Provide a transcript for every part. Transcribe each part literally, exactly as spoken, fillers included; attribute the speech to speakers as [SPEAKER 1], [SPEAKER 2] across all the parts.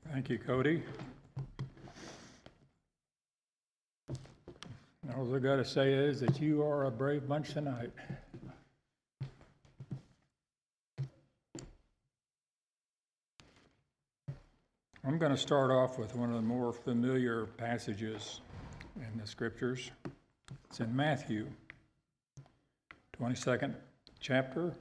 [SPEAKER 1] Thank you, Cody. All I got to say is that you are a brave bunch tonight. I'm going to start off with one of the more familiar passages in the scriptures. It's in Matthew, twenty-second chapter.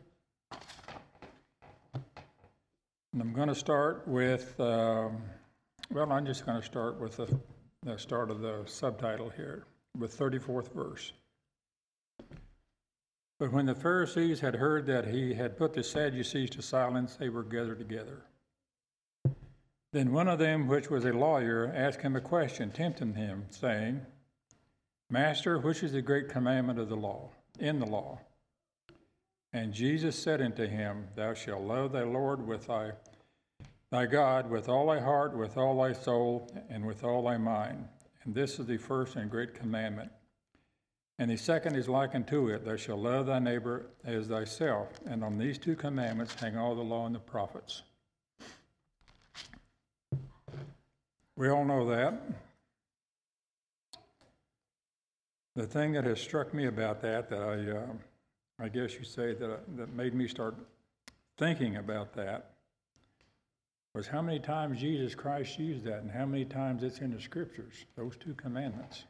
[SPEAKER 1] And I'm going to start with, um, well, I'm just going to start with the, the start of the subtitle here, with thirty-fourth verse. But when the Pharisees had heard that he had put the Sadducees to silence, they were gathered together. Then one of them, which was a lawyer, asked him a question, tempting him, saying, Master, which is the great commandment of the law, in the law? And Jesus said unto him, Thou shalt love thy Lord with thy, thy God with all thy heart, with all thy soul, and with all thy mind. And this is the first and great commandment. And the second is like unto it, Thou shalt love thy neighbor as thyself. And on these two commandments hang all the law and the prophets. We all know that. The thing that has struck me about that, that I, uh, I guess you say that that made me start thinking about that, was how many times Jesus Christ used that, and how many times it's in the scriptures. Those two commandments.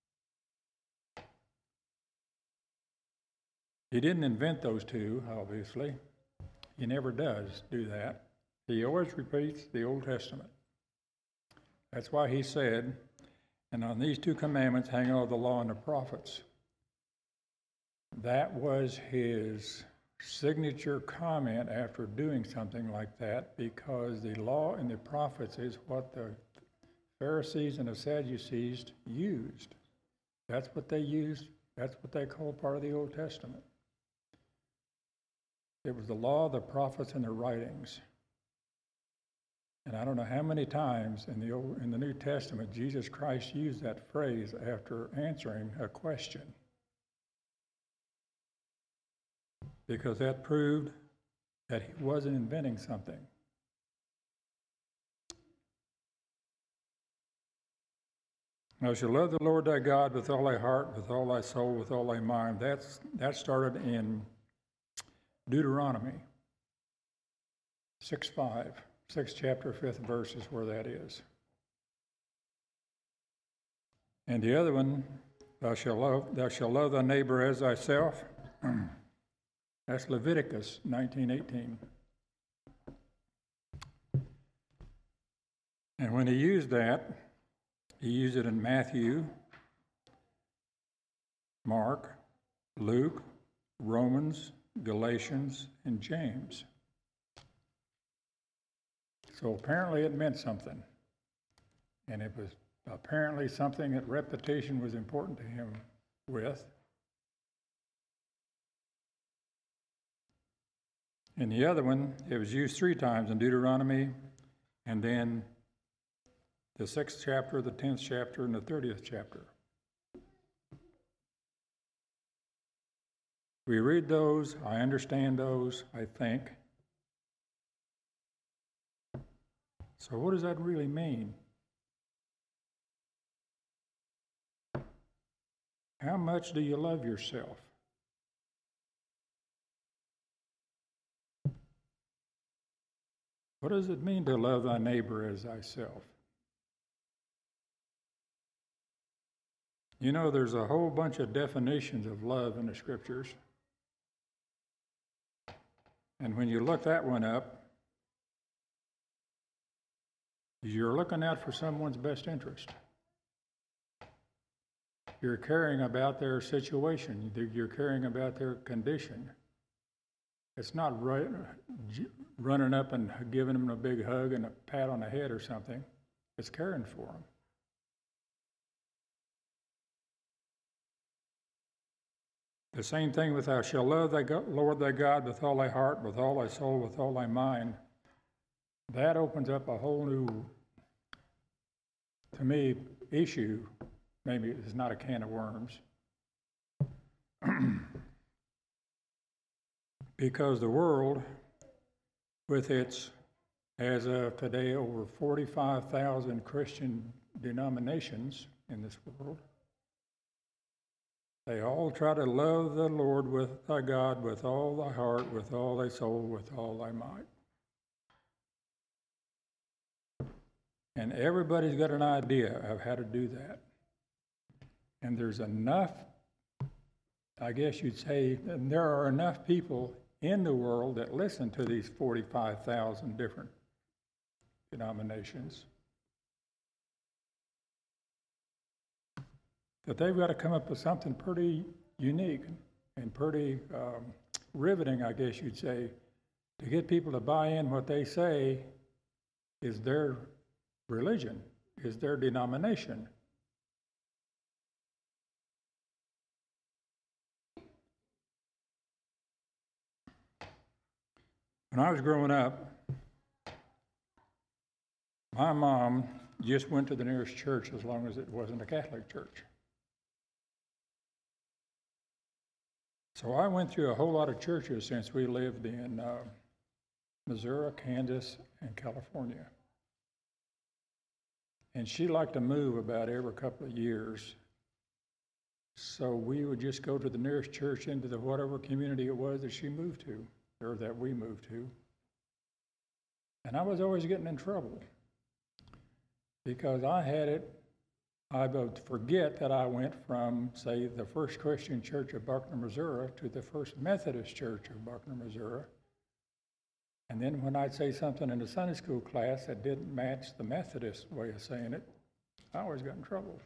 [SPEAKER 1] He didn't invent those two, obviously. He never does do that. He always repeats the Old Testament. That's why he said, and on these two commandments hang all the law and the prophets. That was his signature comment after doing something like that, because the law and the prophets is what the Pharisees and the Sadducees used. That's what they used. That's what they call part of the Old Testament. It was the law, the prophets, and the writings. And I don't know how many times in the Old, in the New Testament Jesus Christ used that phrase after answering a question. Because that proved that he wasn't inventing something. Thou shalt love the Lord thy God with all thy heart, with all thy soul, with all thy mind. That's that started in Deuteronomy six five. Sixth chapter, fifth verse is where that is. And the other one, thou shalt love, thou shalt love thy neighbor as thyself. That's Leviticus nineteen eighteen. And when he used that, he used it in Matthew, Mark, Luke, Romans, Galatians, and James. So apparently it meant something. And it was apparently something that repetition was important to him with. In the other one, it was used three times in Deuteronomy, and then the sixth chapter, the tenth chapter, and the thirtieth chapter. We read those, I understand those, I think. So what does that really mean? How much do you love yourself? What does it mean to love thy neighbor as thyself? You know, there's a whole bunch of definitions of love in the scriptures. And when you look that one up, you're looking out for someone's best interest. You're caring about their situation. You're caring about their condition. It's not right, running up and giving them a big hug and a pat on the head or something. It's caring for them. The same thing with thou shalt love thy God, Lord thy God with all thy heart, with all thy soul, with all thy mind. That opens up a whole new, to me, issue. Maybe it's not a can of worms. Because the world, with its as of today, over forty-five thousand Christian denominations in this world. They all try to love the Lord with thy God with all thy heart, with all thy soul, with all thy might. And everybody's got an idea of how to do that. And there's enough, I guess you'd say, and there are enough people in the world that listen to these forty-five thousand different denominations that they've got to come up with something pretty unique and pretty um, riveting, I guess you'd say, to get people to buy in what they say is their religion, is their denomination. When I was growing up, my mom just went to the nearest church as long as it wasn't a Catholic church. So I went through a whole lot of churches since we lived in uh, Missouri, Kansas, and California. And she liked to move about every couple of years. So we would just go to the nearest church into the whatever community it was that she moved to, or that we moved to. And I was always getting in trouble because I had it, I would forget that I went from, say, the First Christian Church of Buckner, Missouri, to the First Methodist Church of Buckner, Missouri. And then when I'd say something in the Sunday school class that didn't match the Methodist way of saying it, I always got in trouble.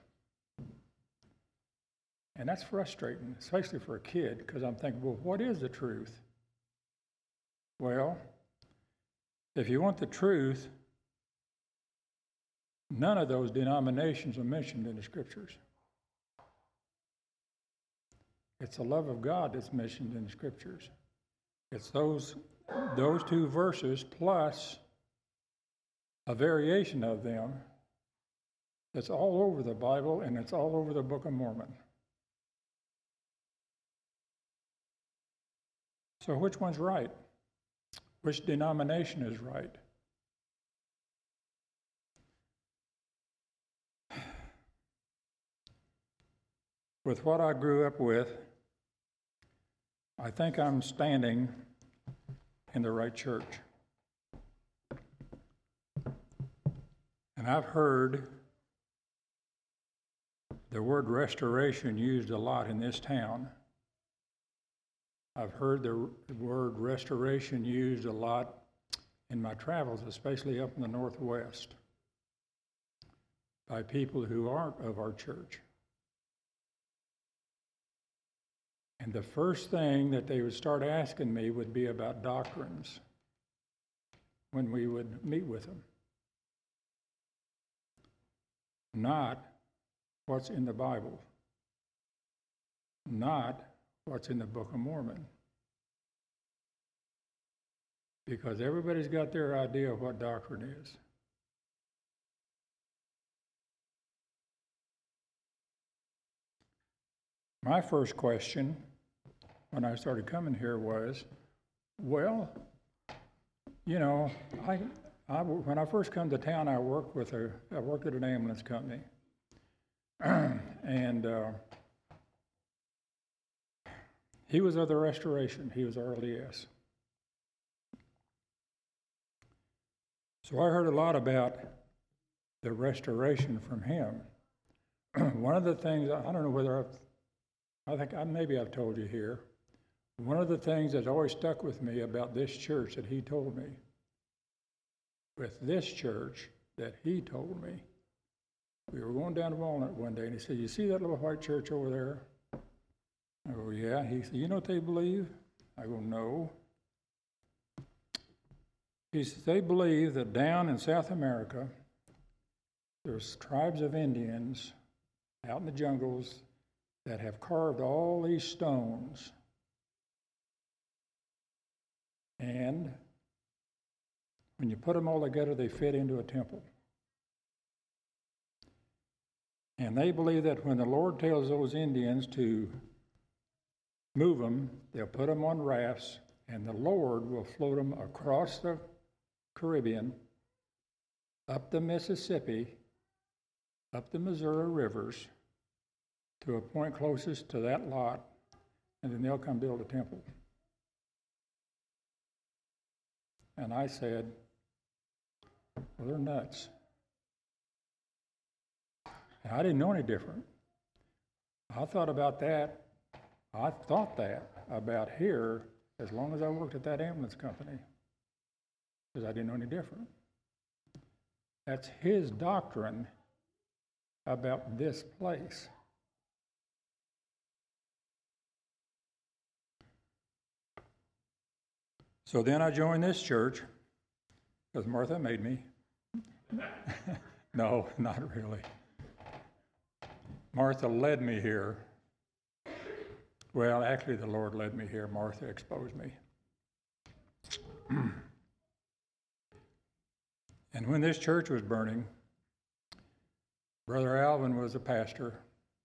[SPEAKER 1] And that's frustrating, especially for a kid, because I'm thinking, well, what is the truth? Well, if you want the truth, none of those denominations are mentioned in the Scriptures. It's the love of God that's mentioned in the Scriptures. It's those, those two verses plus a variation of them that's all over the Bible, and it's all over the Book of Mormon. So which one's right? Which denomination is right? With what I grew up with, I think I'm standing in the right church. And I've heard the word restoration used a lot in this town. I've heard the word restoration used a lot in my travels, especially up in the Northwest, by people who aren't of our church. And the first thing that they would start asking me would be about doctrines when we would meet with them. Not what's in the Bible. Not what's in the Book of Mormon. Because everybody's got their idea of what doctrine is. My first question when I started coming here was, well, you know, I, I when I first come to town, I worked with a, I worked at an ambulance company, and uh, he was of the Restoration. He was R L D S. So I heard a lot about the Restoration from him. One of the things, I don't know whether I've, I think I, maybe I've told you here, one of the things that's always stuck with me about this church that he told me, with this church that he told me, we were going down to Walnut one day, and he said, you see that little white church over there? I go, yeah. He said, you know what they believe? I go, no. He says, they believe that down in South America, there's tribes of Indians out in the jungles that have carved all these stones. And when you put them all together, they fit into a temple. And they believe that when the Lord tells those Indians to move them, they'll put them on rafts, and the Lord will float them across the Caribbean up the Mississippi, up the Missouri rivers, to a point closest to that lot, and then they'll come build a temple. And I said, well, they're nuts. And I didn't know any different. I thought about that. I thought that about here as long as I worked at that ambulance company, because I didn't know any different. That's his doctrine about this place. So then I joined this church because Martha made me. No, not really. Martha led me here. Well, actually, the Lord led me here. Martha exposed me. And when this church was burning, Brother Alvin was a pastor,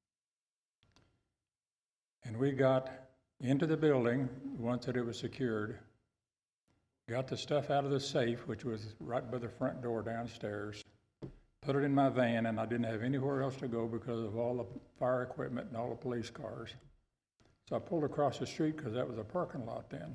[SPEAKER 1] and we got into the building once that it was secured, got the stuff out of the safe, which was right by the front door downstairs, put it in my van, and I didn't have anywhere else to go because of all the fire equipment and all the police cars. So I pulled across the street because that was a parking lot then.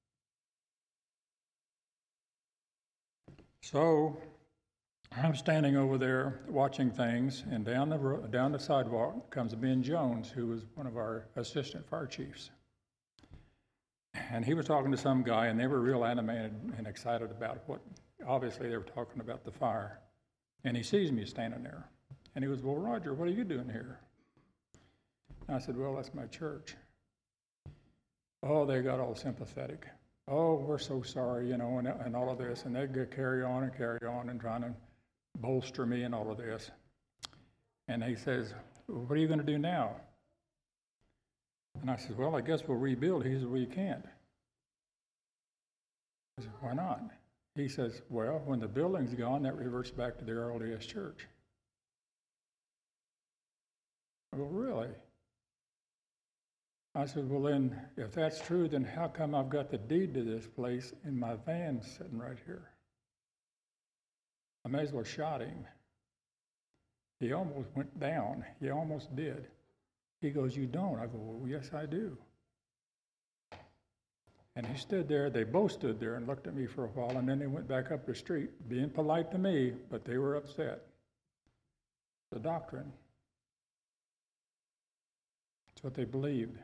[SPEAKER 1] So I'm standing over there watching things, and down the ro- down the sidewalk comes Ben Jones, who was one of our assistant fire chiefs. And he was talking to some guy, and they were real animated and excited about what, obviously they were talking about the fire. And he sees me standing there. And he goes, well, Roger, what are you doing here? And I said, well, that's my church. Oh, they got all sympathetic. Oh, we're so sorry, you know, and, and all of this. And they get carry on and carry on and trying to bolster me and all of this. And he says, well, what are you going to do now? And I said, well, I guess we'll rebuild. He says, well, you can't. I said, why not? He says, well, when the building's gone, that reverts back to their L D S church. Well, really? I said, well, then, if that's true, then how come I've got the deed to this place in my van sitting right here? I may as well shot him. He almost went down. He almost did. He goes, you don't? I go, well, yes, I do. And he stood there. They both stood there and looked at me for a while, and then they went back up the street, being polite to me, but they were upset. The doctrine. It's what they believed.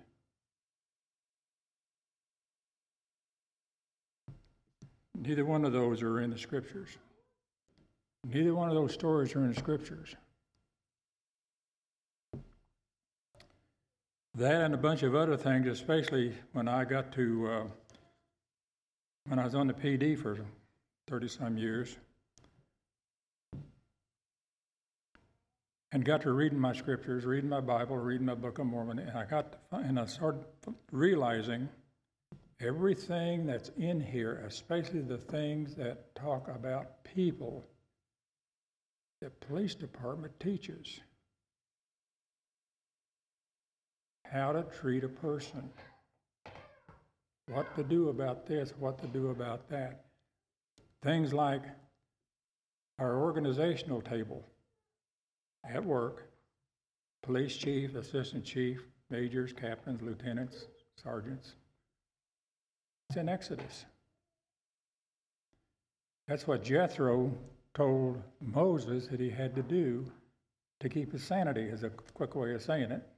[SPEAKER 1] Neither one of those are in the scriptures. Neither one of those stories are in the scriptures. That and a bunch of other things, especially when I got to, uh, when I was on the P D for thirty-some years, and got to reading my scriptures, reading my Bible, reading my Book of Mormon, and I got to, and I started realizing everything that's in here, especially the things that talk about people, the police department teaches how to treat a person, what to do about this, what to do about that. Things like our organizational table at work, police chief, assistant chief, majors, captains, lieutenants, sergeants. It's in Exodus. That's what Jethro told Moses that he had to do to keep his sanity, is a quick way of saying it.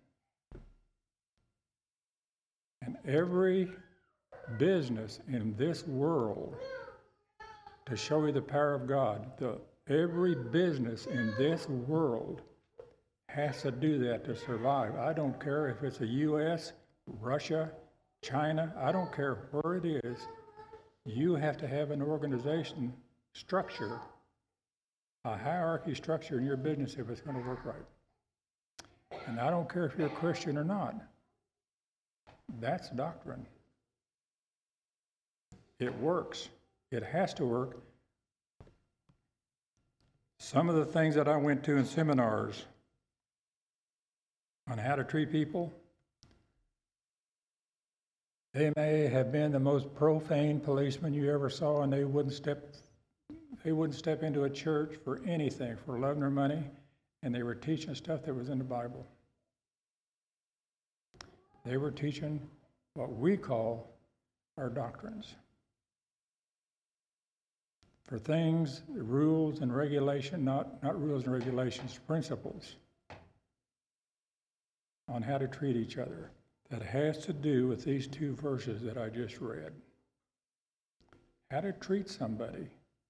[SPEAKER 1] And every business in this world, to show you the power of God, the, every business in this world has to do that to survive. I don't care if it's the U S, Russia, China, I don't care where it is. You have to have an organization structure, a hierarchy structure in your business if it's going to work right. And I don't care if you're a Christian or not. That's doctrine. It works. It has to work. Some of the things that I went to in seminars on how to treat people, they may have been the most profane policemen you ever saw, and they wouldn't step they wouldn't step into a church for anything, for love nor money, and they were teaching stuff that was in the Bible. They were teaching what we call our doctrines. For things, rules and regulation, not, not rules and regulations, principles on how to treat each other. That has to do with these two verses that I just read. How to treat somebody.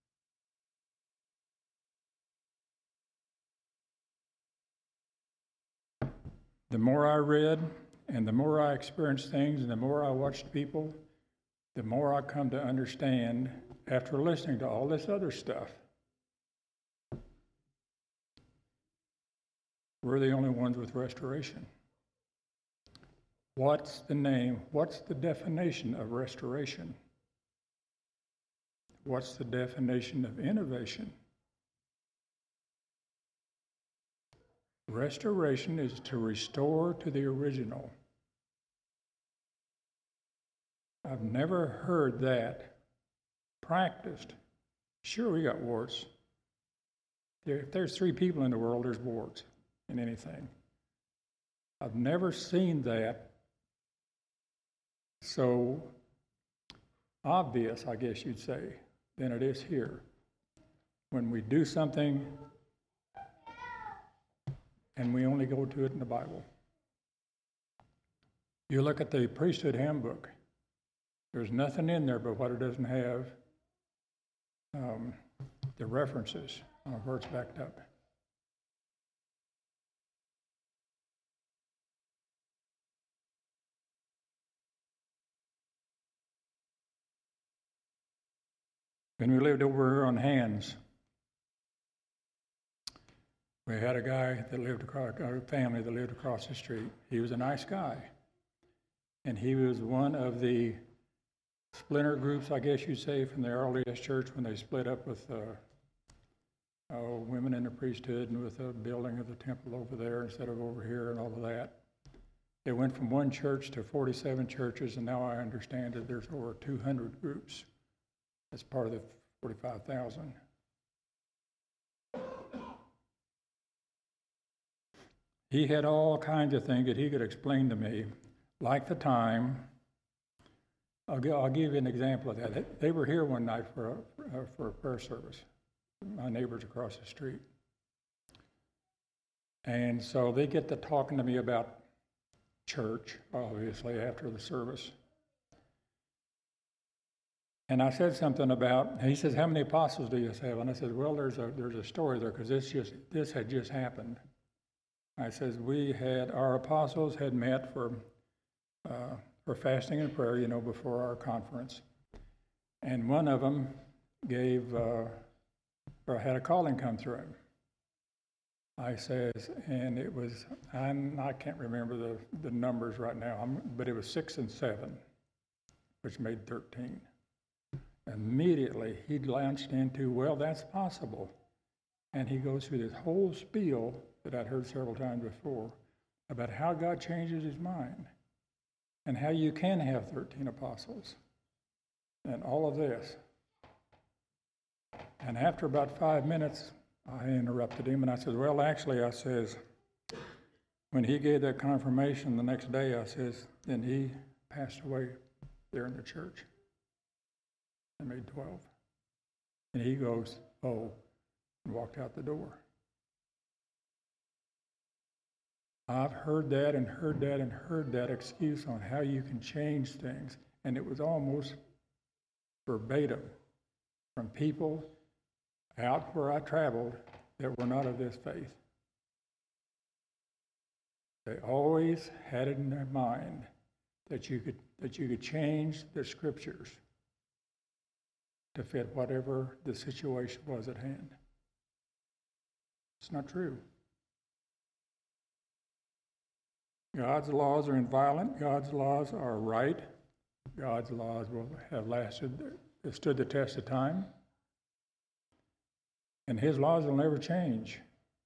[SPEAKER 1] The more I read and the more I experienced things and the more I watched people, the more I come to understand after listening to all this other stuff. We're the only ones with restoration. What's the name? What's the definition of restoration? What's the definition of innovation? Restoration is to restore to the original. I've never heard that practiced. Sure, we got warts. If there's three people in the world, there's warts in anything. I've never seen that so obvious, I guess you'd say, than it is here. When we do something and we only go to it in the Bible. You look at the priesthood handbook, there's nothing in there but what it doesn't have, um, the references on where it's backed up. When we lived over here on Hands, we had a guy that lived across, a family that lived across the street. He was a nice guy. And he was one of the splinter groups, I guess you'd say, from the earliest church when they split up with uh, uh, women in the priesthood and with the building of the temple over there instead of over here and all of that. They went from one church to forty-seven churches, and now I understand that there's over two hundred groups. That's part of the forty-five thousand. He had all kinds of things that he could explain to me, like the time. I'll give, I'll give you an example of that. They were here one night for a, for a prayer service, my neighbors across the street. And so they get to talking to me about church, obviously, after the service. And I said something about, he says, how many apostles do you have? And I said, well, there's a there's a story there, because this just this had just happened. I says, we had, our apostles had met for uh, for fasting and prayer, you know, before our conference. And one of them gave, uh, or had a calling come through him. I says, and it was, I'm, I can't remember the, the numbers right now, I'm, but it was six and seven, which made thirteen. Immediately, he launched into, well, that's possible. And he goes through this whole spiel that I'd heard several times before about how God changes his mind and how you can have thirteen apostles and all of this. And after about five minutes, I interrupted him and I said, well, actually, I says, when he gave that confirmation the next day, I says, then he passed away there in the church. I made twelve. And he goes, oh, and walked out the door. I've heard that and heard that and heard that excuse on how you can change things. And it was almost verbatim from people out where I traveled that were not of this faith. They always had it in their mind that you could that you could change the scriptures to fit whatever the situation was at hand. It's not true. God's laws are inviolate. God's laws are right. God's laws will have lasted, stood the test of time. And his laws will never change.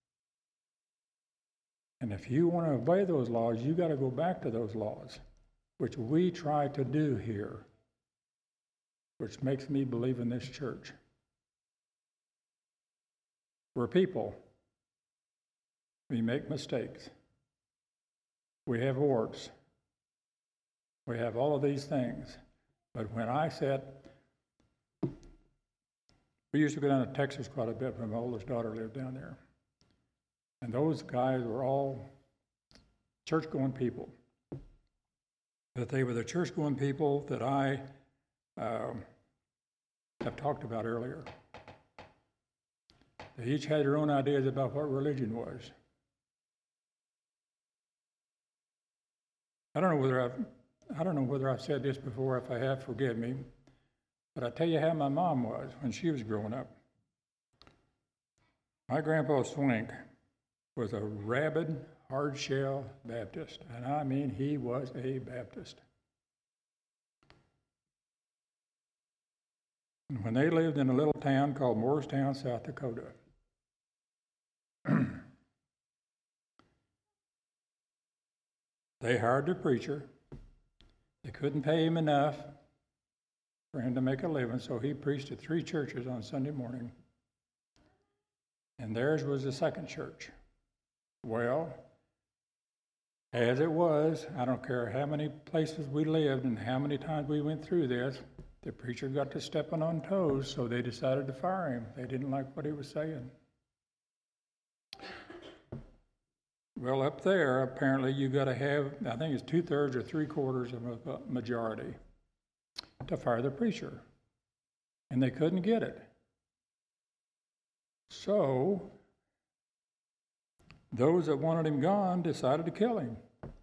[SPEAKER 1] And if you want to obey those laws, you got to go back to those laws, which we try to do here, which makes me believe in this church. We're people. We make mistakes. We have warts. We have all of these things. But when I said, we used to go down to Texas quite a bit when my oldest daughter lived down there. And those guys were all church-going people. But they were the church-going people that I um, have talked about earlier. They each had their own ideas about what religion was. I don't know whether I've, I don't know whether I've said this before. If I have, forgive me. But I tell you how my mom was when she was growing up. My grandpa Swink was a rabid, hard-shell Baptist, and I mean he was a Baptist. And when they lived in a little town called Moorestown, South Dakota, they hired a preacher. They couldn't pay him enough for him to make a living, so he preached at three churches on Sunday morning, and theirs was the second church. Well, as it was, I don't care how many places we lived and how many times we went through this, the preacher got to stepping on toes, so they decided to fire him. They didn't like what he was saying. Well, up there, apparently you got to have, I think it's two-thirds or three-quarters of a majority to fire the preacher. And they couldn't get it. So, those that wanted him gone decided to kill him.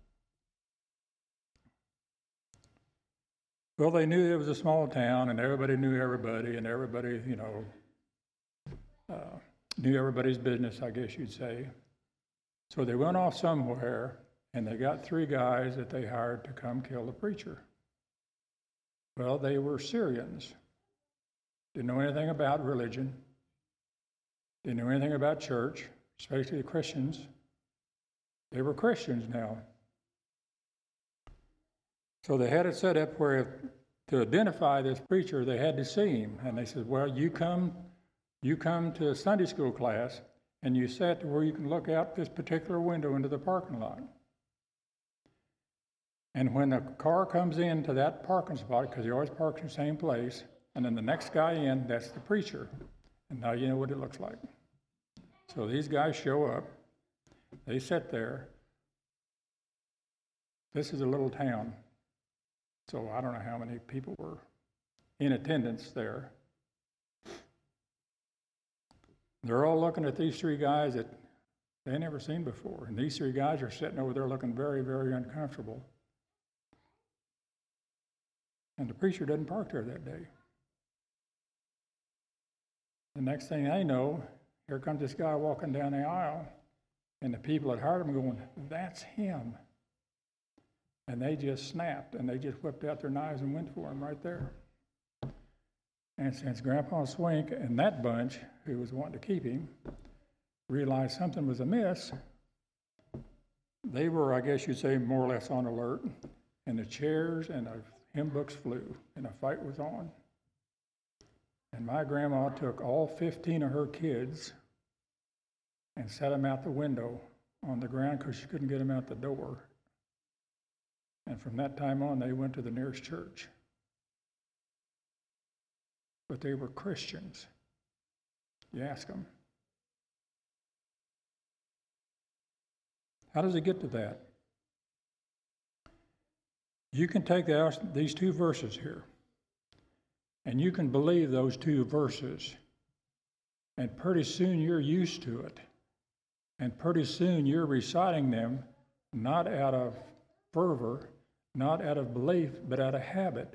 [SPEAKER 1] Well, they knew it was a small town, and everybody knew everybody, and everybody, you know, uh, knew everybody's business, I guess you'd say. So they went off somewhere, and they got three guys that they hired to come kill the preacher. Well, they were Syrians. Didn't know anything about religion. Didn't know anything about church, especially the Christians. They were Christians now. So they had it set up where to identify this preacher, they had to see him. And they said, well, you come, you come to a Sunday school class, and you sit to where you can look out this particular window into the parking lot. And when the car comes into that parking spot, because he always parks in the same place, and then the next guy in, that's the preacher. And now you know what it looks like. So these guys show up. They sit there. This is a little town. So I don't know how many people were in attendance there. They're all looking at these three guys that they never seen before. And these three guys are sitting over there looking very, very uncomfortable. And the preacher doesn't park there that day. The next thing I know, here comes this guy walking down the aisle, and the people that hired him going, that's him. And they just snapped, and they just whipped out their knives and went for him right there. And since Grandpa Swink and that bunch, who was wanting to keep him, realized something was amiss, they were, I guess you'd say, more or less on alert, and the chairs and the hymn books flew, and a fight was on. And my grandma took all fifteen of her kids and set them out the window on the ground because she couldn't get them out the door. And from that time on, they went to the nearest church. But they were Christians. You ask them. How does it get to that? You can take the, these two verses here, and you can believe those two verses, and pretty soon you're used to it. And pretty soon you're reciting them not out of fervor, not out of belief, but out of habit.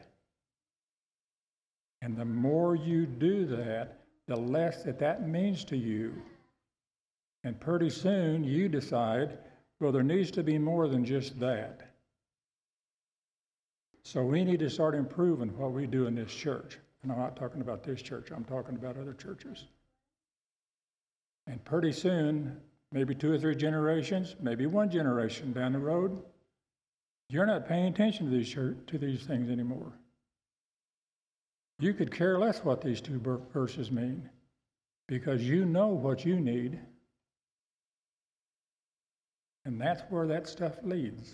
[SPEAKER 1] And the more you do that, the less that that means to you. And pretty soon you decide, well, there needs to be more than just that. So we need to start improving what we do in this church. And I'm not talking about this church, I'm talking about other churches. And pretty soon, maybe two or three generations, maybe one generation down the road, you're not paying attention to these church, to these things anymore. You could care less what these two verses mean, because you know what you need, and that's where that stuff leads.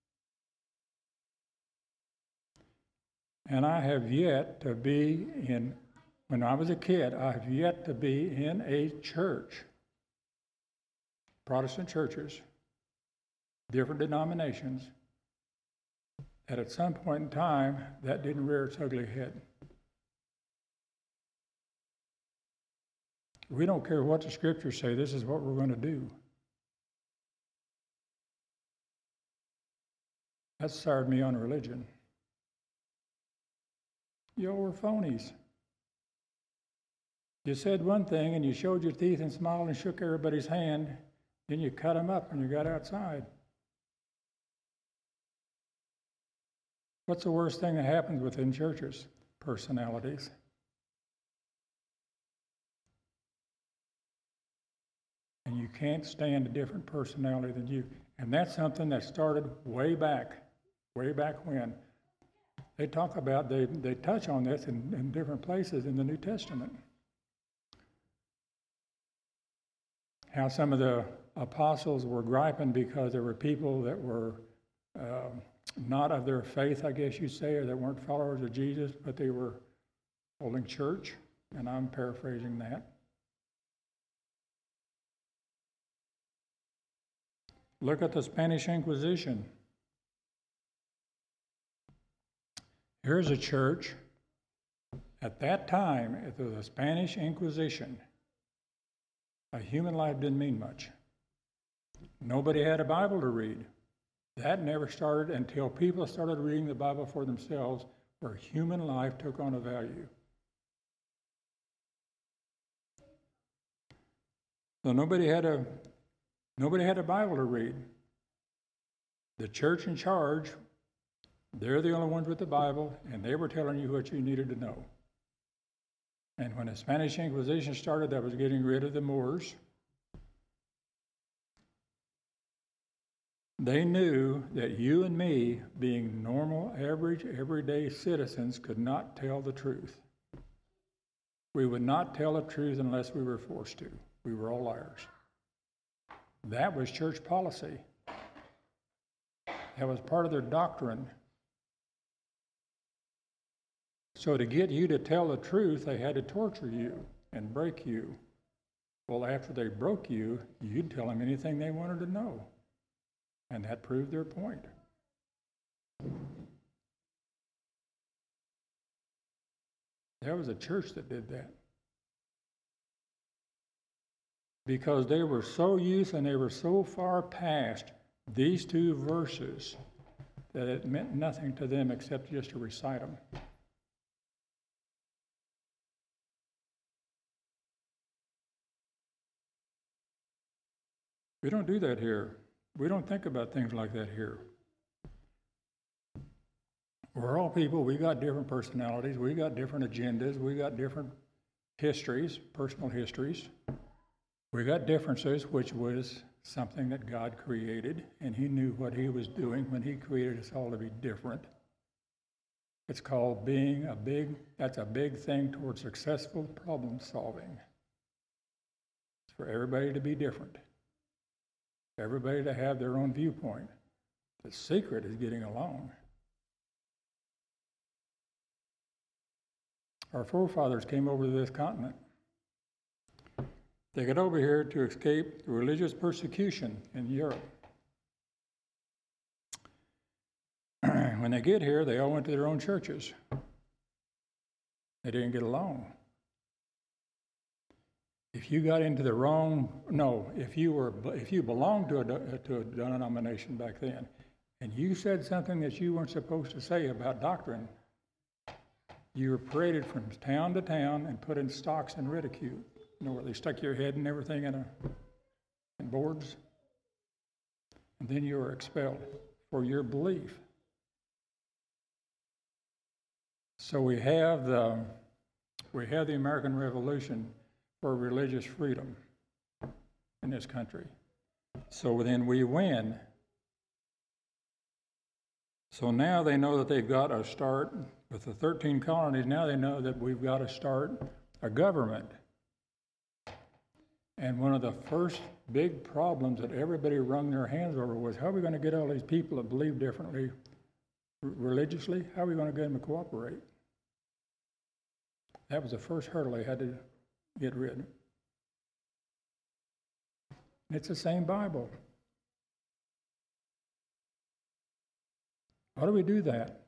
[SPEAKER 1] And I have yet to be in, when I was a kid, I have yet to be in a church, Protestant churches, different denominations, that at some point in time, that didn't rear its ugly head. We don't care what the scriptures say, this is what we're going to do. That started me on religion. Y'all were phonies. You said one thing and you showed your teeth and smiled and shook everybody's hand, then you cut them up and you got outside. What's the worst thing that happens within churches? Personalities. And you can't stand a different personality than you. And that's something that started way back, way back when. They talk about, they, they touch on this in, in different places in the New Testament. How some of the apostles were griping because there were people that were uh, not of their faith, I guess you'd say, or that weren't followers of Jesus, but they were holding church, and I'm paraphrasing that. Look at the Spanish Inquisition. Here's a church. At that time, it was the Spanish Inquisition. A human life didn't mean much. Nobody had a Bible to read. That never started until people started reading the Bible for themselves, where human life took on a value. So nobody had a nobody had a Bible to read. The church in charge, they're the only ones with the Bible, and they were telling you what you needed to know. And when the Spanish Inquisition started, that was getting rid of the Moors. They knew that you and me, being normal, average, everyday citizens, could not tell the truth. We would not tell the truth unless we were forced to. We were all liars. That was church policy. That was part of their doctrine. So to get you to tell the truth, they had to torture you and break you. Well, after they broke you, you'd tell them anything they wanted to know. And that proved their point. There was a church that did that. Because they were so used and they were so far past these two verses that it meant nothing to them except just to recite them. We don't do that here. We don't think about things like that here. We're all people. We got different personalities. We got different agendas. We got different histories, personal histories. We got differences, which was something that God created, and He knew what He was doing when He created us all to be different. It's called being a big, that's a big thing towards successful problem solving. It's for everybody to be different. Everybody to have their own viewpoint. The secret is getting along. Our forefathers came over to this continent. They got over here to escape religious persecution in Europe. When they get here, they all went to their own churches. They didn't get along. If you got into the wrong, no, if you were, if you belonged to a, to a denomination back then, and you said something that you weren't supposed to say about doctrine, you were paraded from town to town and put in stocks and ridicule. You know, where they stuck your head and everything in, a, in boards. And then you were expelled for your belief. So we have the, we have the American Revolution for religious freedom in this country. So then we win. So now they know that they've got to start, with the thirteen colonies, now they know that we've got to start a government. And one of the first big problems that everybody wrung their hands over was, how are we going to get all these people that believe differently religiously, how are we going to get them to cooperate? That was the first hurdle they had to get rid of. It's the same Bible. How do we do that?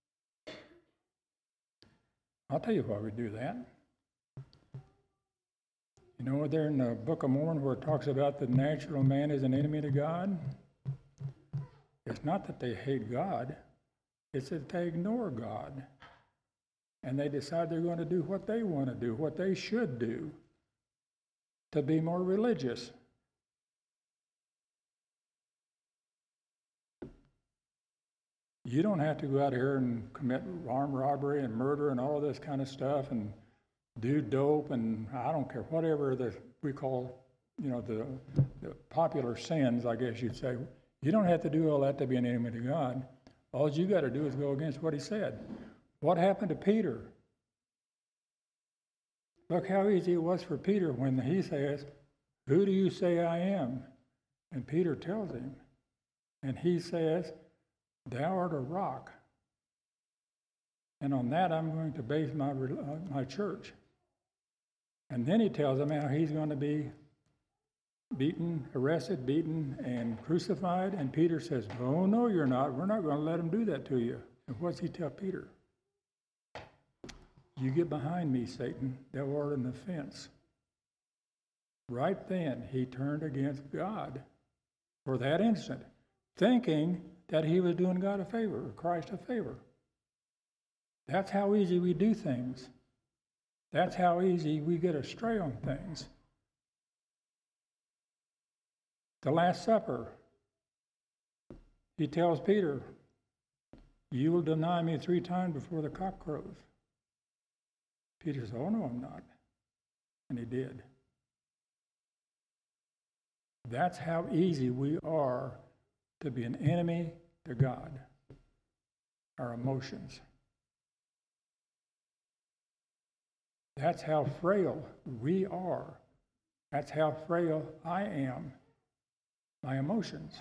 [SPEAKER 1] I'll tell you why we do that. You know, there in the Book of Mormon where it talks about the natural man is an enemy to God, it's not that they hate God, it's that they ignore God. And they decide they're going to do what they want to do, what they should do, to be more religious. You don't have to go out here and commit armed robbery and murder and all of this kind of stuff and do dope and I don't care, whatever the, we call, you know, the, the popular sins, I guess you'd say. You don't have to do all that to be an enemy to God. All you got to do is go against what he said. What happened to Peter? Look how easy it was for Peter when he says, who do you say I am? And Peter tells him. And he says, thou art a rock. And on that I'm going to base my, uh, my church. And then he tells him how he's going to be beaten, arrested, beaten, and crucified. And Peter says, oh, no, you're not. We're not going to let him do that to you. And what's he tell Peter? You get behind me, Satan. Thou art an offense. Right then, he turned against God for that instant, thinking that he was doing God a favor, or Christ a favor. That's how easy we do things. That's how easy we get astray on things. The Last Supper, he tells Peter, you will deny me three times before the cock crows. Peter says, oh, no, I'm not. And he did. That's how easy we are to be an enemy to God, our emotions. That's how frail we are. That's how frail I am, my emotions.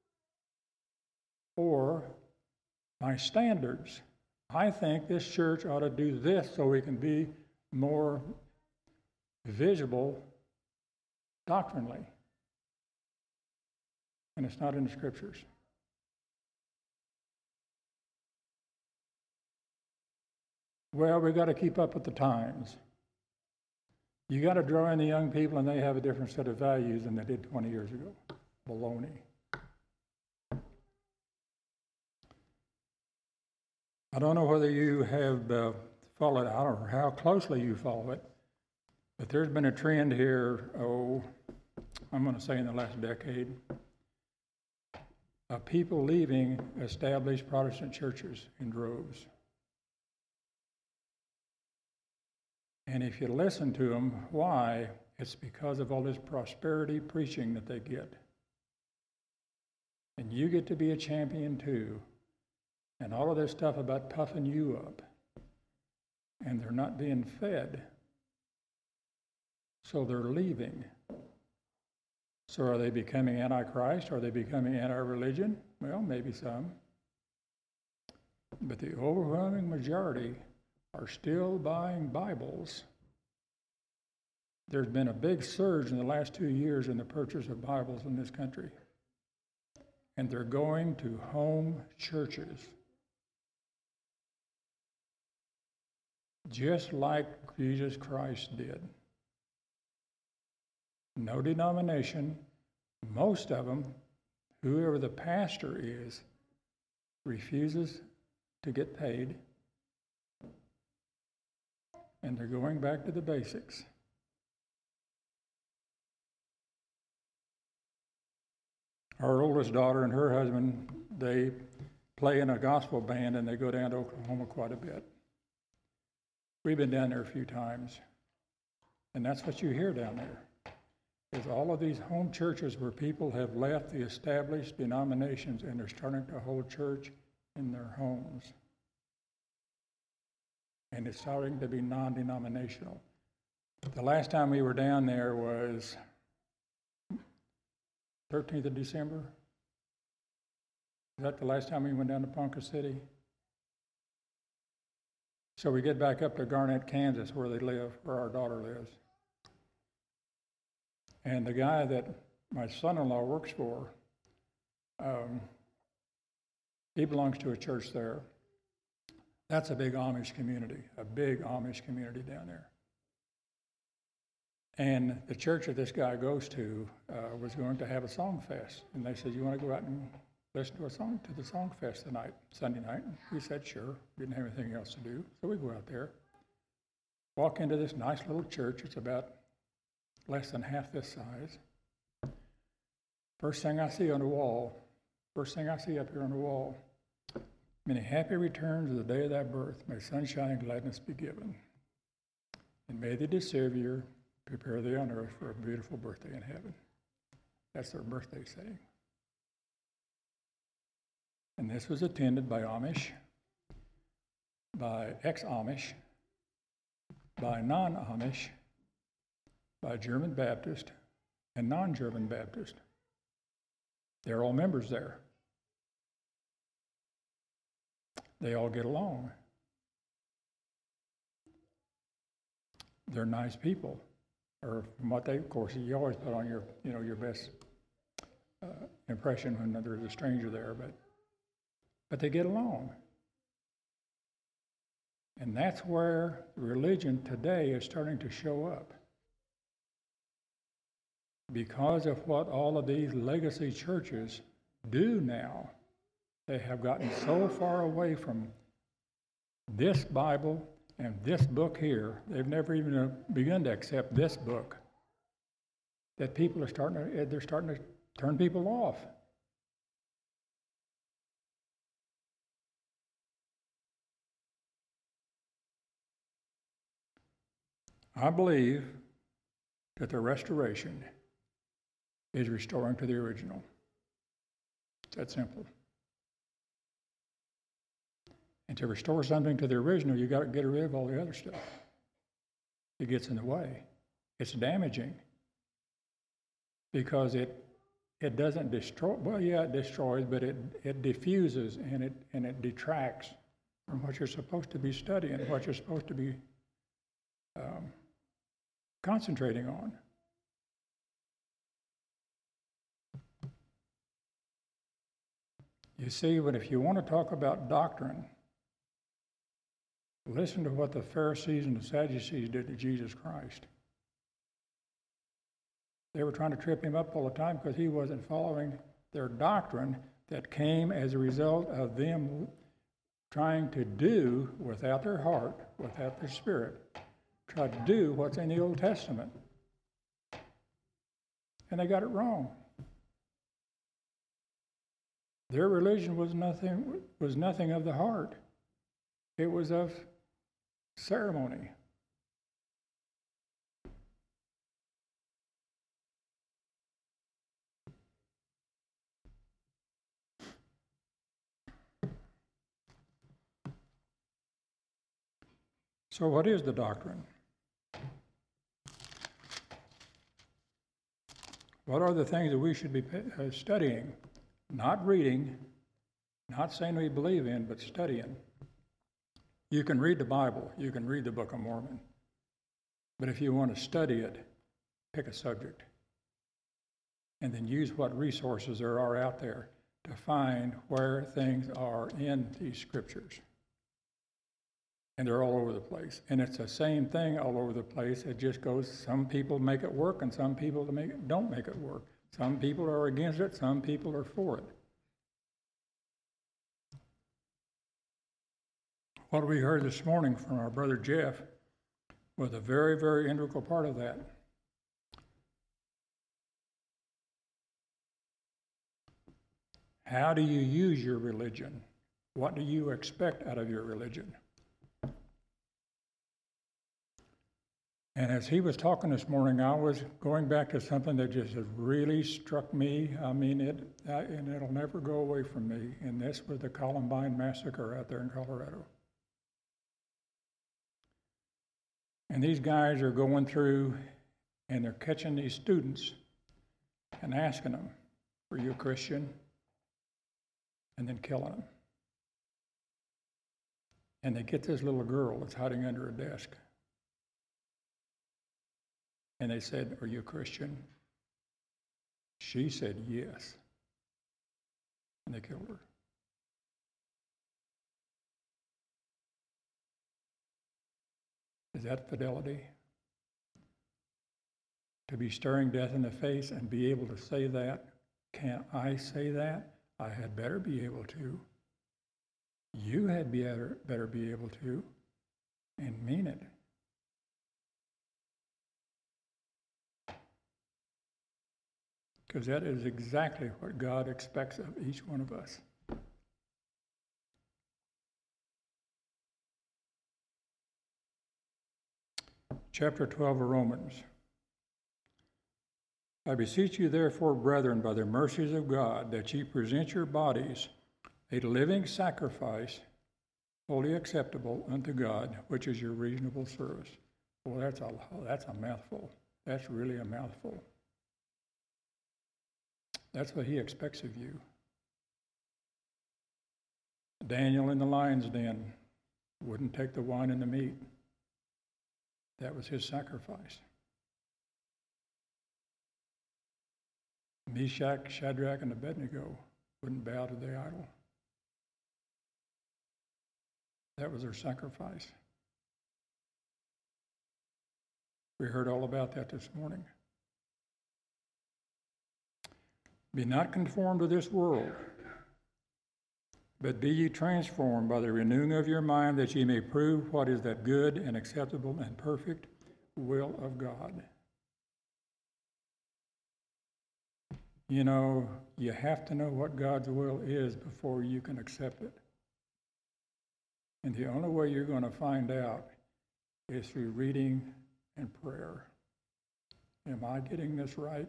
[SPEAKER 1] Or my standards. I think this church ought to do this so we can be more visible doctrinally. And it's not in the scriptures. Well, we got to keep up with the times. You got to draw in the young people and they have a different set of values than they did twenty years ago. Baloney. I don't know whether you have uh, followed, I don't know how closely you follow it, but there's been a trend here, oh, I'm going to say in the last decade, of people leaving established Protestant churches in droves. And if you listen to them, why? It's because of all this prosperity preaching that they get. And you get to be a champion too. And all of this stuff about puffing you up. And they're not being fed. So they're leaving. So are they becoming antichrist? Are they becoming anti-religion? Well, maybe some. But the overwhelming majority are still buying Bibles. There's been a big surge in the last two years in the purchase of Bibles in this country. And they're going to home churches. Just like Jesus Christ did. No denomination, most of them, whoever the pastor is, refuses to get paid. And they're going back to the basics. Our oldest daughter and her husband, they play in a gospel band and they go down to Oklahoma quite a bit. We've been down there a few times. And that's what you hear down there, is all of these home churches where people have left the established denominations and they're starting to hold church in their homes. And it's starting to be non-denominational. The last time we were down there was, thirteenth of December. Is that the last time we went down to Ponca City? So we get back up to Garnett, Kansas, where they live, where our daughter lives. And the guy that my son-in-law works for, um, he belongs to a church there. That's a big Amish community, a big Amish community down there. And the church that this guy goes to uh, was going to have a song fest. And they said, you want to go out and listen to a song to the song fest tonight, Sunday night? And we said, sure. Didn't have anything else to do. So we go out there, walk into this nice little church. It's about less than half this size. First thing I see on the wall, first thing I see up here on the wall, many happy returns of the day of thy birth. May sunshine and gladness be given. And may the Savior prepare thee on earth for a beautiful birthday in heaven. That's their birthday saying. And this was attended by Amish, by ex-Amish, by non-Amish, by German Baptist, and non-German Baptist. They're all members there. They all get along. They're nice people. Or from what they, of course, you always put on your, you know, your best uh, impression when there's a stranger there, but but they get along. And that's where religion today is starting to show up. Because of what all of these legacy churches do now, they have gotten so far away from this Bible and this book here, they've never even begun to accept this book, that people are starting to, they're starting to turn people off. I believe that the restoration is restoring to the original. It's that simple. And to restore something to the original, you got to get rid of all the other stuff. It gets in the way. It's damaging because it it doesn't destroy. Well, yeah, it destroys, but it it diffuses and it and it detracts from what you're supposed to be studying, what you're supposed to be um, concentrating on. You see, but if you want to talk about doctrine, listen to what the Pharisees and the Sadducees did to Jesus Christ. They were trying to trip him up all the time because he wasn't following their doctrine that came as a result of them trying to do without their heart, without their spirit, try to do what's in the Old Testament. And they got it wrong. Their religion was nothing, was nothing of the heart. It was of ceremony. So what is the doctrine? What are the things that we should be studying? Not reading, not saying we believe in, but studying. You can read the Bible, you can read the Book of Mormon, but if you want to study it, pick a subject and then use what resources there are out there to find where things are in these scriptures. And they're all over the place. And it's the same thing all over the place. It just goes, some people make it work and some people make it, don't make it work. Some people are against it, some people are for it. What we heard this morning from our brother Jeff was a very, very integral part of that. How do you use your religion? What do you expect out of your religion? And as he was talking this morning, I was going back to something that just really struck me. I mean, it, uh, and it'll never go away from me. And this was the Columbine massacre out there in Colorado. And these guys are going through and they're catching these students and asking them, Are you a Christian? And then killing them. And they get this little girl that's hiding under a desk. And they said, are you a Christian? She said, yes. And they killed her. Is that fidelity? To be staring death in the face and be able to say that? Can't I say that? I had better be able to. You had better, better be able to, and mean it. Because that is exactly what God expects of each one of us. Chapter twelve of Romans. I beseech you, therefore, brethren, by the mercies of God, that ye present your bodies a living sacrifice, wholly acceptable unto God, which is your reasonable service. Well, that's a, that's a mouthful. That's really a mouthful. That's what he expects of you. Daniel in the lion's den wouldn't take the wine and the meat. That was his sacrifice. Meshach, Shadrach, and Abednego wouldn't bow to the idol. That was their sacrifice. We heard all about that this morning. Be not conformed to this world, but be ye transformed by the renewing of your mind, that ye may prove what is that good and acceptable and perfect will of God. You know, you have to know what God's will is before you can accept it. And the only way you're going to find out is through reading and prayer. Am I getting this right?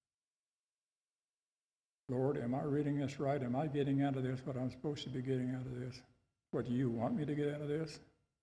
[SPEAKER 1] Lord, am I reading this right? Am I getting out of this what I'm supposed to be getting out of this? What do you want me to get out of this?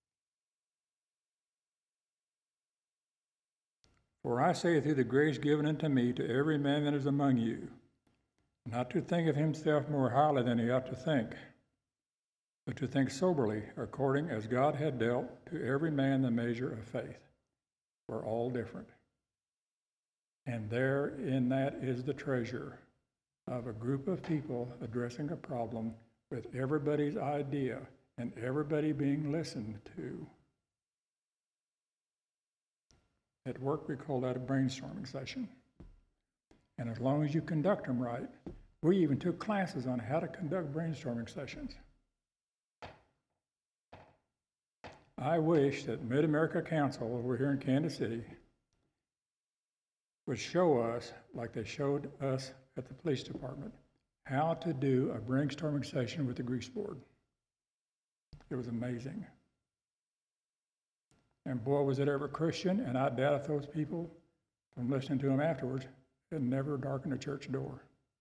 [SPEAKER 1] For I say through the grace given unto me to every man that is among you, not to think of himself more highly than he ought to think, but to think soberly, according as God had dealt to every man the measure of faith. We're all different. And there in that is the treasure of a group of people addressing a problem with everybody's idea and everybody being listened to. At work, we call that a brainstorming session. And as long as you conduct them right, we even took classes on how to conduct brainstorming sessions. I wish that Mid-America Council over here in Kansas City would show us, like they showed us at the police department, how to do a brainstorming session with the grease board. It was amazing. And boy, was it ever Christian, and I doubt if those people, from listening to them afterwards, had never darkened a church door.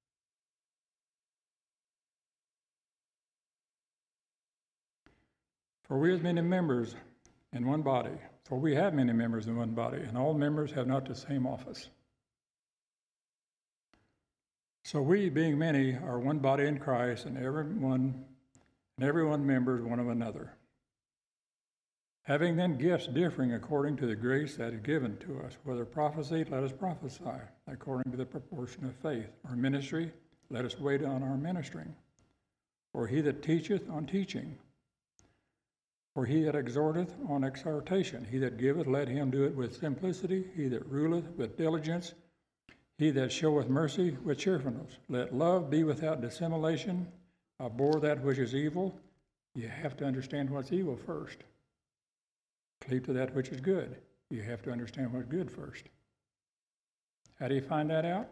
[SPEAKER 1] For we have many members in one body, for we have many members in one body, and all members have not the same office. So we, being many, are one body in Christ, and everyone, and everyone members one of another. Having then gifts differing according to the grace that is given to us, whether prophecy, let us prophesy according to the proportion of faith, or ministry, let us wait on our ministering, or he that teacheth on teaching, or he that exhorteth on exhortation, he that giveth, let him do it with simplicity, he that ruleth with diligence, he that showeth mercy with cheerfulness. Let love be without dissimulation, abhor that which is evil. You have to understand what's evil first. Cleave to that which is good. You have to understand what's good first. How do you find that out?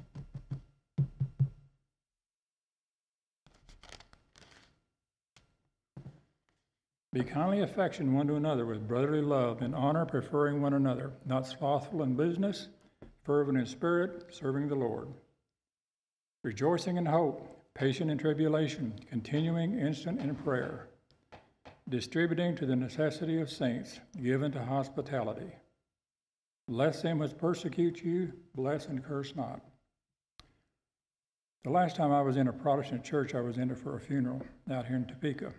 [SPEAKER 1] Be kindly affectioned one to another with brotherly love, in honor preferring one another, not slothful in business, fervent in spirit, serving the Lord. Rejoicing in hope, patient in tribulation, continuing instant in prayer, distributing to the necessity of saints, given to hospitality. Bless them which persecute you, bless and curse not. The last time I was in a Protestant church, I was in it for a funeral out here in Topeka.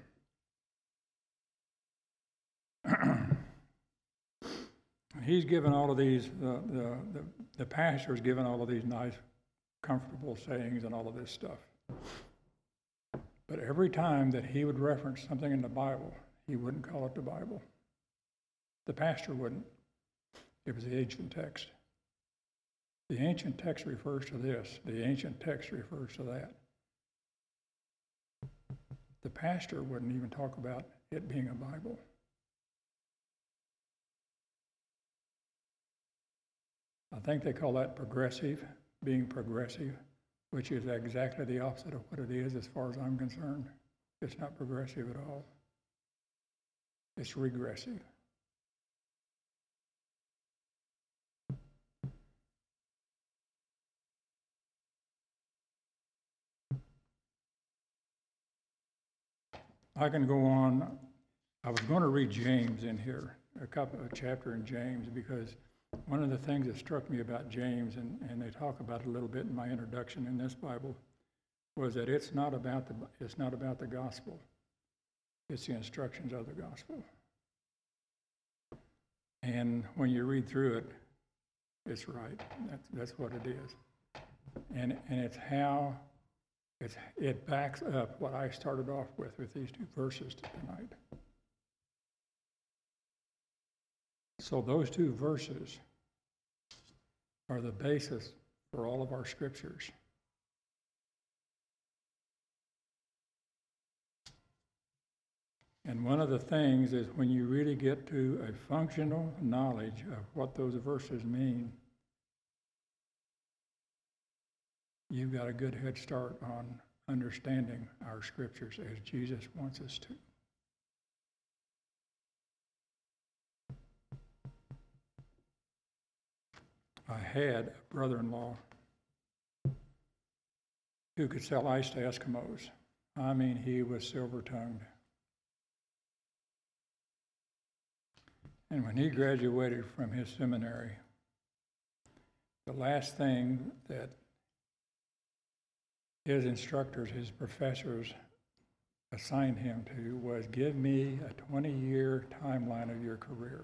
[SPEAKER 1] He's given all of these, uh, the, the, the pastor's given all of these nice, comfortable sayings and all of this stuff. But every time that he would reference something in the Bible, he wouldn't call it the Bible. The pastor wouldn't. It was the ancient text. The ancient text refers to this. The ancient text refers to that. The pastor wouldn't even talk about it being a Bible. I think they call that progressive, being progressive, which is exactly the opposite of what it is as far as I'm concerned. It's not progressive at all. It's regressive. I can go on. I was going to read James in here, a couple a chapter in James, because one of the things that struck me about James, and, and they talk about it a little bit in my introduction in this Bible, was that it's not about the it's not about the gospel. It's the instructions of the gospel. And when you read through it, it's right. That's that's what it is. And and it's how it's it backs up what I started off with with these two verses tonight. So those two verses are the basis for all of our scriptures. And one of the things is when you really get to a functional knowledge of what those verses mean, you've got a good head start on understanding our scriptures as Jesus wants us to. I had a brother-in-law who could sell ice to Eskimos. I mean, he was silver-tongued. And when he graduated from his seminary, the last thing that his instructors, his professors assigned him to was, give me a twenty-year timeline of your career.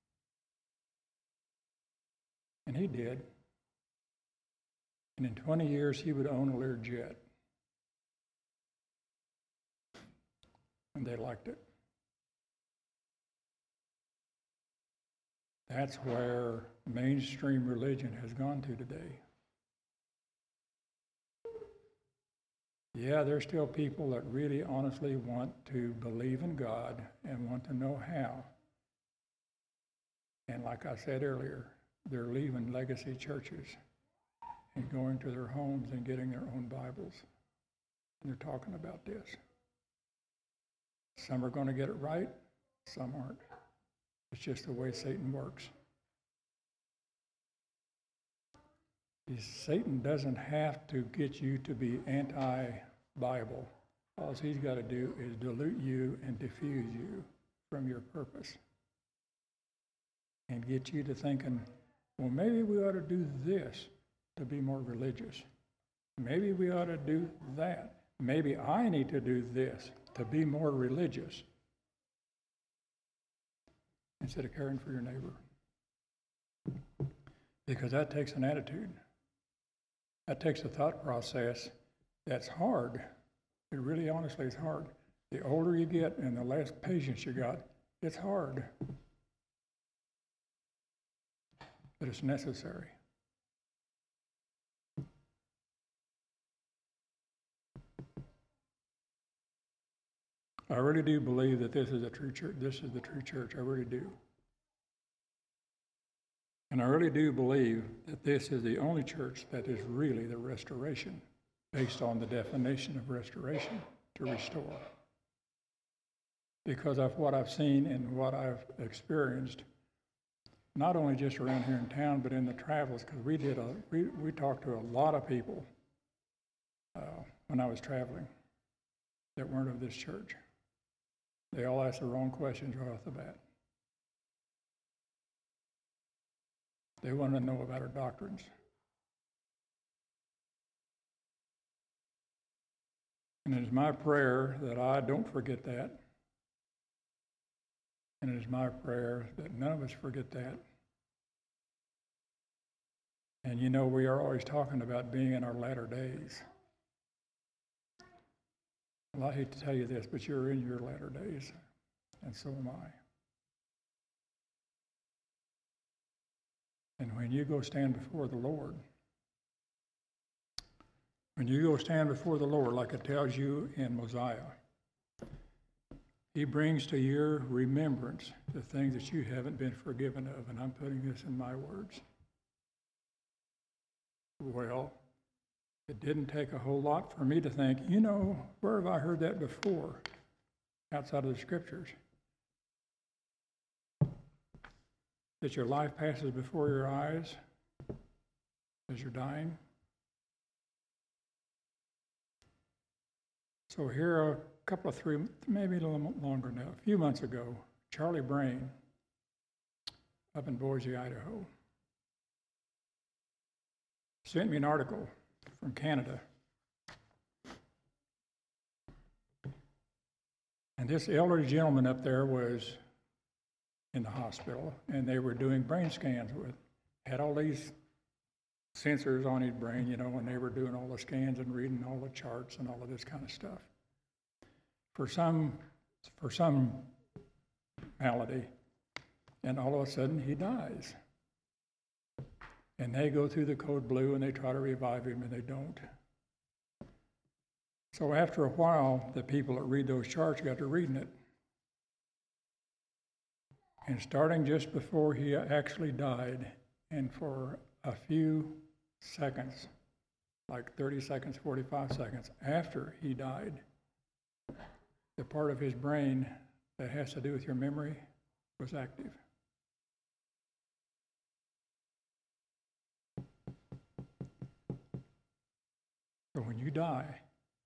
[SPEAKER 1] And he did. And in twenty years, he would own a Learjet. And they liked it. That's where mainstream religion has gone to today. Yeah, there's still people that really honestly want to believe in God and want to know how. And like I said earlier, they're leaving legacy churches and going to their homes and getting their own Bibles. And they're talking about this. Some are going to get it right, some aren't. It's just the way Satan works. See, Satan doesn't have to get you to be anti-Bible. All he's got to do is dilute you and diffuse you from your purpose and get you to thinking, well, maybe we ought to do this to be more religious. Maybe we ought to do that. Maybe I need to do this to be more religious, instead of caring for your neighbor. Because that takes an attitude. That takes a thought process that's hard. It really honestly is hard. The older you get and the less patience you got, it's hard. But it's necessary. I really do believe that this is a true church. This is the true church. I really do. And I really do believe that this is the only church that is really the restoration, based on the definition of restoration, to restore. Because of what I've seen and what I've experienced, not only just around here in town, but in the travels, because we did a we, we talked to a lot of people uh, when I was traveling that weren't of this church. They all asked the wrong questions right off the bat. They wanted to know about our doctrines. And it is my prayer that I don't forget that. And it is my prayer that none of us forget that. And you know, we are always talking about being in our latter days. Well, I hate to tell you this, but you're in your latter days, and so am I. And when you go stand before the Lord, when you go stand before the Lord, like it tells you in Mosiah, He brings to your remembrance the things that you haven't been forgiven of, and I'm putting this in my words. Well, it didn't take a whole lot for me to think, you know, where have I heard that before outside of the Scriptures? That your life passes before your eyes as you're dying. So here, a couple of three, maybe a little longer now, a few months ago, Charlie Brain up in Boise, Idaho, sent me an article from Canada. And this elderly gentleman up there was in the hospital, and they were doing brain scans with, had all these sensors on his brain, you know, and they were doing all the scans and reading all the charts and all of this kind of stuff. For some, for some malady, and all of a sudden he dies. And they go through the code blue and they try to revive him, and they don't. So after a while, the people that read those charts got to reading it. And starting just before he actually died, and for a few seconds, like thirty seconds, forty-five seconds after he died, the part of his brain that has to do with your memory was active. So when you die,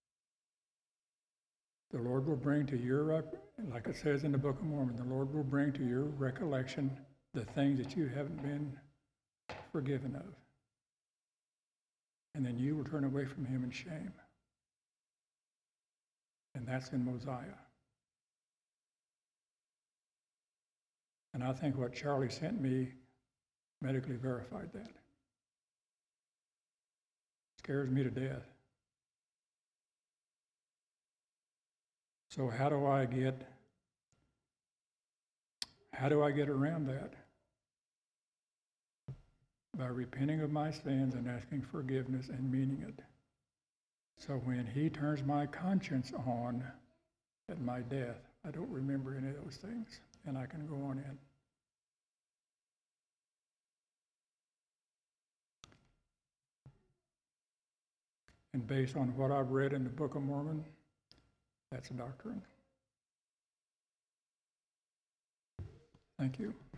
[SPEAKER 1] the Lord will bring to your, like it says in the Book of Mormon, the Lord will bring to your recollection the things that you haven't been forgiven of. And then you will turn away from him in shame. And that's in Mosiah. And I think what Charlie sent me medically verified that. Scares me to death. So how do I get, how do I get around that? By repenting of my sins and asking forgiveness and meaning it. So when he turns my conscience on at my death, I don't remember any of those things, and I can go on in. And based on what I've read in the Book of Mormon, that's a doctrine. Thank you.